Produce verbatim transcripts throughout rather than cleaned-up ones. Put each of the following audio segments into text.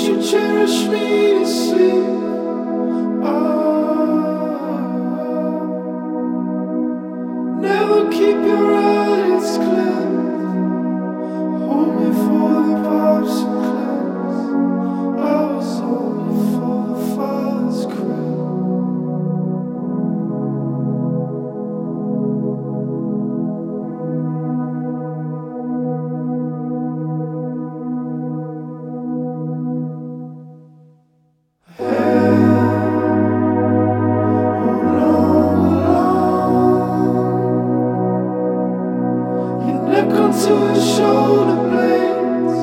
you cherish me to sleep? Ah, never keep your eyelids clear. Hold me for the pops and clips. I was only for the father's crib. To his shoulder blades,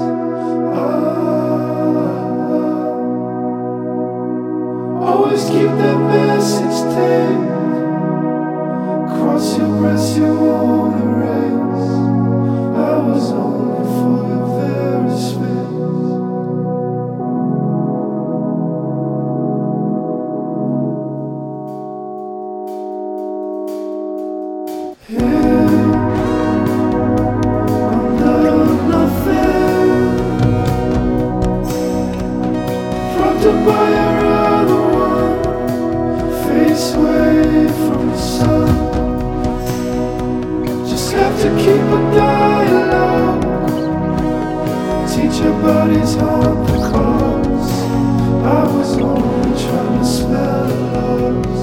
ah, always keep that message taped. Cross your breast, you won't erase. I was only for your very space. Yeah. By your other one, face away from the sun. Just have to keep a dialogue. Teach your bodies on the cause. I was only trying to spell loss.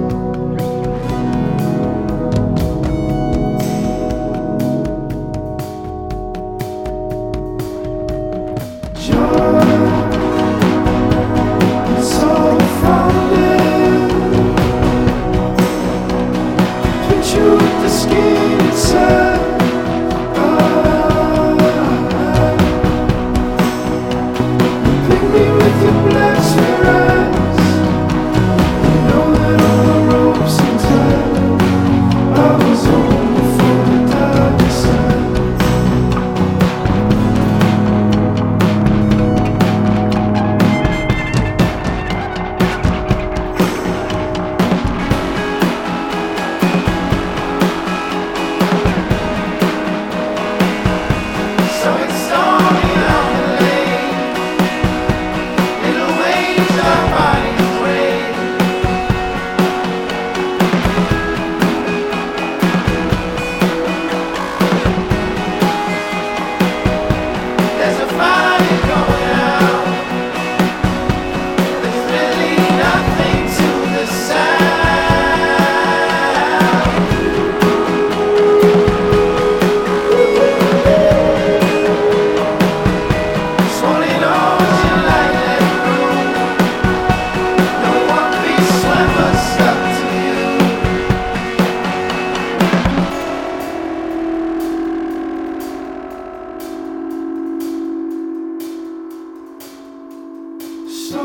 So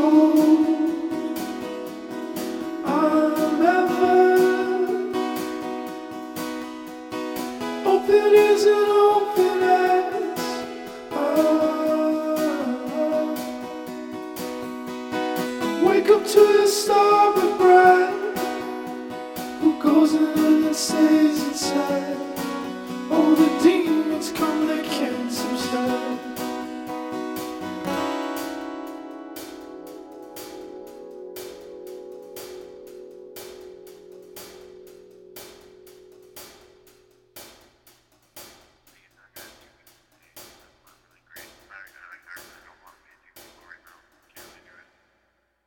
I'm ever open as an open as ah, wake up to the starboard bright. Who goes in and stays inside?